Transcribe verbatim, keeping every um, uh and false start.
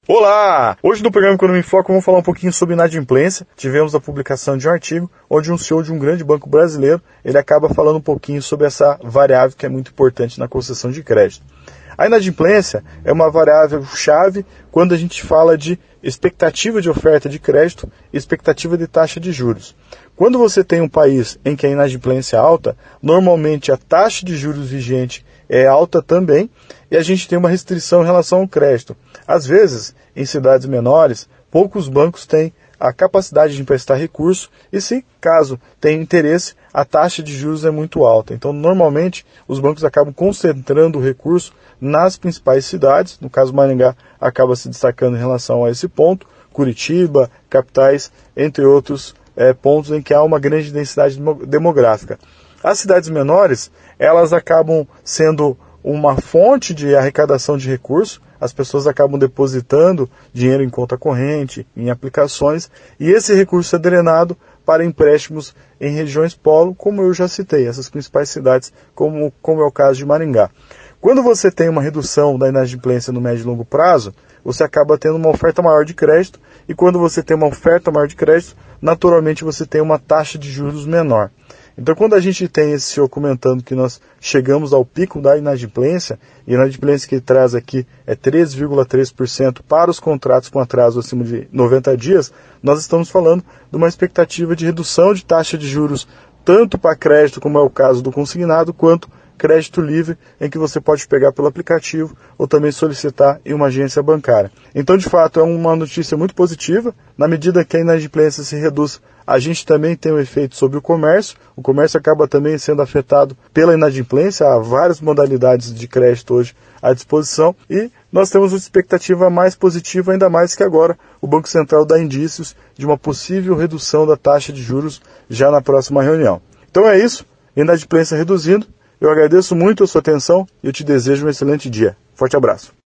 Olá! Hoje no programa Economia em Foco vamos falar um pouquinho sobre inadimplência. Tivemos a publicação de um artigo onde um C E O de um grande banco brasileiro, ele acaba falando um pouquinho sobre essa variável que é muito importante na concessão de crédito. A inadimplência é uma variável chave quando a gente fala de expectativa de oferta de crédito e expectativa de taxa de juros. Quando você tem um país em que a inadimplência é alta, normalmente a taxa de juros vigente é alta também e a gente tem uma restrição em relação ao crédito. Às vezes, em cidades menores, poucos bancos têm a capacidade de emprestar recurso e, se caso tenha interesse, a taxa de juros é muito alta. Então, normalmente, os bancos acabam concentrando o recurso nas principais cidades. No caso, Maringá acaba se destacando em relação a esse ponto. Curitiba, capitais, entre outros é, pontos em que há uma grande densidade demográfica. As cidades menores, elas acabam sendo uma fonte de arrecadação de recursos. As pessoas acabam depositando dinheiro em conta corrente, em aplicações, e esse recurso é drenado para empréstimos em regiões polo, como eu já citei, essas principais cidades, como, como é o caso de Maringá. Quando você tem uma redução da inadimplência no médio e longo prazo, você acaba tendo uma oferta maior de crédito, e quando você tem uma oferta maior de crédito, naturalmente você tem uma taxa de juros menor. Então, quando a gente tem esse senhor comentando que nós chegamos ao pico da inadimplência, e a inadimplência que ele traz aqui é treze vírgula três por cento para os contratos com atraso acima de noventa dias, nós estamos falando de uma expectativa de redução de taxa de juros, tanto para crédito, como é o caso do consignado, quanto crédito livre, em que você pode pegar pelo aplicativo ou também solicitar em uma agência bancária. Então, de fato, é uma notícia muito positiva. Na medida que a inadimplência se reduz, a gente também tem um efeito sobre o comércio. O comércio acaba também sendo afetado pela inadimplência. Há várias modalidades de crédito hoje à disposição e nós temos uma expectativa mais positiva, ainda mais que agora o Banco Central dá indícios de uma possível redução da taxa de juros já na próxima reunião. Então é isso, inadimplência reduzindo. Eu agradeço muito a sua atenção e eu te desejo um excelente dia. Forte abraço.